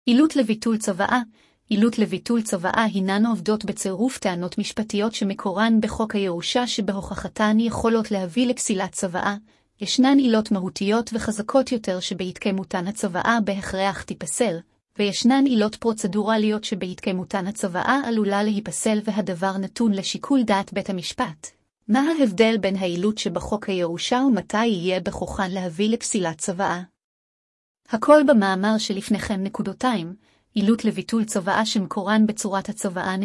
עילות לביטול צוואה. עילות לביטול צוואה הינן עובדות בצירוף טענות משפטיות שמקורן בחוק הירושה שבהוכחתן יכולות להביא לפסילת צוואה. ישנן עילות מהותיות וחזקות יותר שבהתקיימותן הצוואה בהכרח תיפסל, וישנן עילות פרוצדורליות שבהתקיימותן הצוואה עלולה להיפסל והדבר נתון לשיקול דעת בית המשפט. מה ההבדל בין העילות שבחוק הירושה ומתי יהיה בכוחן להביא לפסילת צוואה? הכל במאמר שלפניכם. עילות לביטול צוואה שמקורן בצורת הצוואה.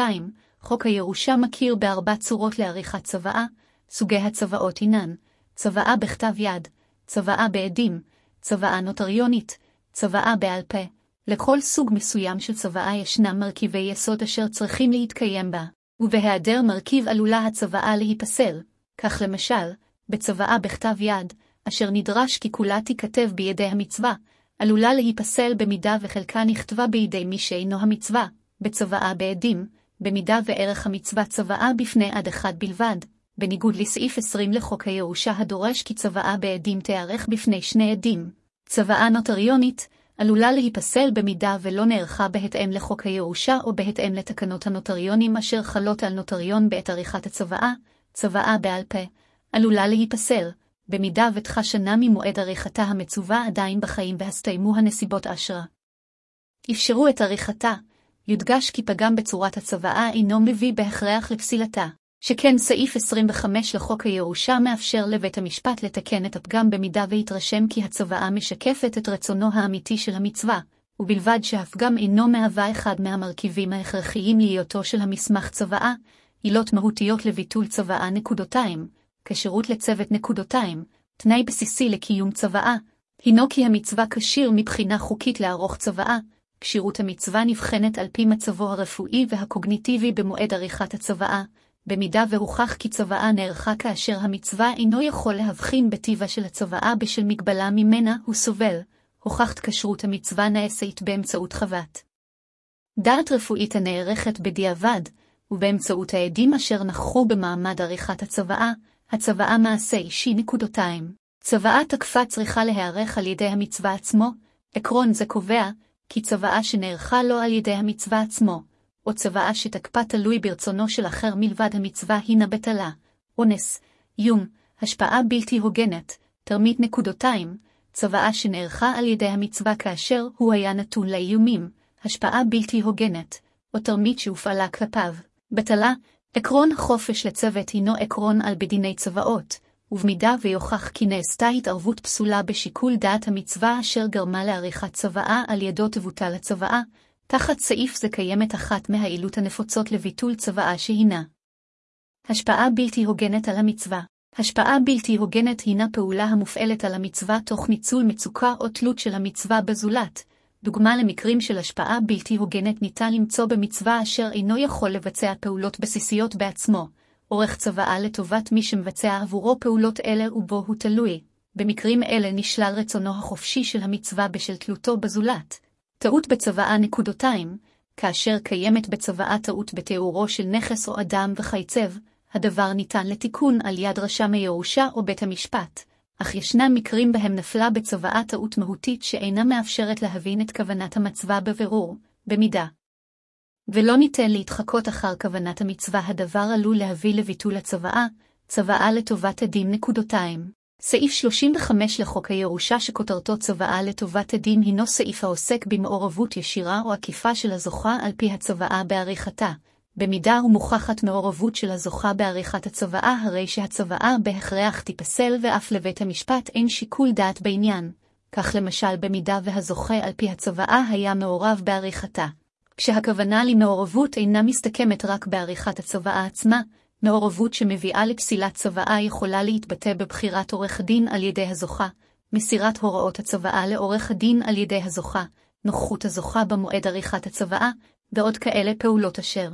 חוק הירושה מכיר בארבע צורות לעריכת צוואה. סוגי הצוואות הינן: צוואה בכתב יד, צוואה בעדים, צוואה נוטריונית, צוואה בעל פה. לכל סוג מסוים של צוואה ישנם מרכיבי יסוד אשר צריכים להתקיים בה, ובהיעדר מרכיב עלולה הצוואה להיפסל. כך למשל, בצוואה בכתב יד, אשר נדרש כי כולה תיכתב בידי המצווה, עלולה להיפסל במידה וחלקה נכתבה בידי מי שאינו המצווה. בצוואה בעדים, במידה וערך המצווה צוואה בפני עד אחד בלבד, בניגוד לסעיף 20 לחוק הירושה הדורש כי צוואה בעדים תיערך בפני שני עדים. צוואה נוטריונית עלולה להיפסל במידה ולא נערכה בהתאם לחוק הירושה או בהתאם לתקנות הנוטריונים אשר חלות על נוטריון בעת עריכת הצוואה. צוואה בעל פה עלולה להיפסל במידה ותחה שנה ממועד עריכתה המצווה עדיין בחיים והסתיימו הנסיבות אשרה אפשרו את עריכתה. יודגש כי פגם בצורת הצוואה אינו מביא בהכרח לפסילתה, שכן סעיף 25 לחוק הירושה מאפשר לבית המשפט לתקן את הפגם במידה והתרשם כי הצוואה משקפת את רצונו האמיתי של המצווה, ובלבד שהפגם אינו מהווה אחד מהמרכיבים ההכרחיים להיותו של המסמך צוואה. עילות מהותיות לביטול צוואה. כשירות לצוות. תנאי בסיסי לקיום צוואה הינו כי המצווה כשיר מבחינה חוקית לערוך צוואה. כשירות המצווה נבחנת על פי מצבו הרפואי והקוגניטיבי במועד עריכת הצוואה. במידה והוכח כי צוואה נערכה כאשר המצווה אינו יכול להבחין בטיבה של הצוואה בשל מגבלה ממנה הוא סובל, הוכחת כשרות המצווה נעשית באמצעות חוות דעת רפואית הנערכת בדיעבד, ובאמצעות העדים אשר נכחו במעמד עריכת הצוואה. הצוואה מעשה אישי. צוואה תקפה צריכה להיערך על ידי המצווה עצמו. עקרון זה קובע כי צוואה שנערכה לא על ידי המצווה עצמו, או צוואה שתקפה תלוי ברצונו של אחר מלבד המצווה הינה בטלה. אונס, איום, השפעה בלתי הוגנת. תרמית. צוואה שנערכה על ידי המצווה כאשר הוא היה נתון לאיומים, השפעה בלתי הוגנת, או תרמית שהופעלה כלפיו. בטלה. עקרון חופש לצוות הינו עקרון על בדיני צוואות, ובמידה ויוכח כי נעשתה התערבות פסולה בשיקול דעת המצווה אשר גרמה לעריכת צוואה על ידו תבוטל הצוואה. תחת סעיף זה קיימת אחת מהעילות הנפוצות לביטול צוואה שהינה השפעה בלתי הוגנת על המצווה. השפעה בלתי הוגנת הינה פעולה המופעלת על המצווה תוך ניצול מצוקה או תלות של המצווה בזולת. דוגמה למקרים של השפעה בלתי הוגנת ניתן למצוא במצווה אשר אינו יכול לבצע פעולות בסיסיות בעצמו, עורך צוואה לטובת מי שמבצע עבורו פעולות אלה ובו הוא תלוי. במקרים אלה נשלל רצונו החופשי של המצווה בשל תלותו בזולת. טעות בצוואה. כאשר קיימת בצוואה טעות בתיאורו של נכס או אדם וחייצב, הדבר ניתן לתיקון על יד רשם הירושה או בית המשפט, אך ישנם מקרים בהם נפלה בצוואה טעות מהותית שאינה מאפשרת להבין את כוונת המצווה בבירור. במידה ולא ניתן להתחקות אחר כוונת המצווה, הדבר עלול להביא לביטול הצוואה. צוואה לטובת עדים. סעיף 35 לחוק הירושה שכותרתו צוואה לטובת עדים הינו סעיף העוסק במעורבות ישירה או עקיפה של הזוכה על פי הצוואה בעריכתה. במידה ומוכחת מעורבות של הזוכה בעריכת הצוואה, הרי שהצוואה בהכרח תיפסל ואף לבית המשפט אין שיקול דעת בעניין. כך למשל במידה והזוכה על פי הצוואה היה מעורב בעריכתה. כשהכוונה למעורבות אינה מסתכמת רק בעריכת הצוואה עצמה, מעורבות שמביאה לפסילת צוואה יכולה להתבטא בבחירת עורך הדין על ידי הזוכה, מסירת הוראות הצוואה לעורך הדין על ידי הזוכה, נוכחות הזוכה במועד עריכת הצוואה, ועוד כאלה פעולות אשר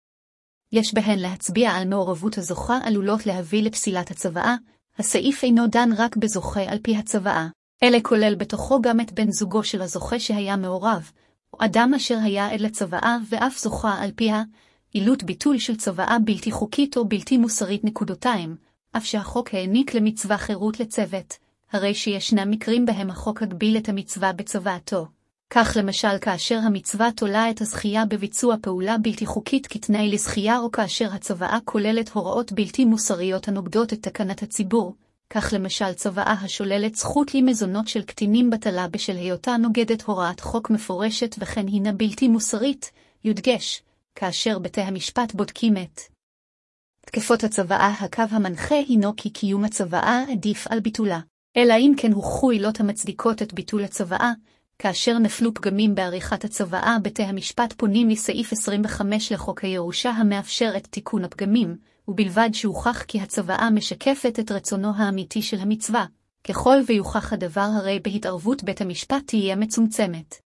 יש בהן להצביע על מעורבות הזוכה עלולות להביא לפסילת הצוואה. הסעיף אינו דן רק בזוכה על פי הצוואה, אלא כולל בתוכו גם את בן זוגו של הזוכה שהיה מעורב, או אדם אשר היה עד לצוואה ואף זוכה על פיה. עילות ביטול של צוואה בלתי חוקית או בלתי מוסרית. אף שהחוק העניק למצווה חירות לצוות, הרי שישנם מקרים בהם החוק הגביל את המצווה בצוואתו. כך למשל כאשר המצווה תולה את הזכייה בביצוע פעולה בלתי חוקית כתנאי לזכייה או כאשר הצוואה כוללת הוראות בלתי מוסריות הנוגדות את תקנת הציבור, כך למשל צוואה השוללת זכות למזונות של קטינים בטלה בשל היותה נוגדת הוראת חוק מפורשת וכן הינה בלתי מוסרית, יודגש, כאשר בתי המשפט בודקים את תקפות הצוואה הקו המנחה הינו כי קיום הצוואה עדיף על ביטולה, אלא אם כן הוכחו עילות המצדיקות את ביטול הצוואה, כאשר נפלו פגמים בעריכת הצוואה בתי המשפט פונים לסעיף 25 לחוק הירושה המאפשר את תיקון הפגמים, ובלבד שהוכח כי הצוואה משקפת את רצונו האמיתי של המצווה, ככל ויוכח הדבר הרי בהתערבות בית המשפט תהיה מצומצמת.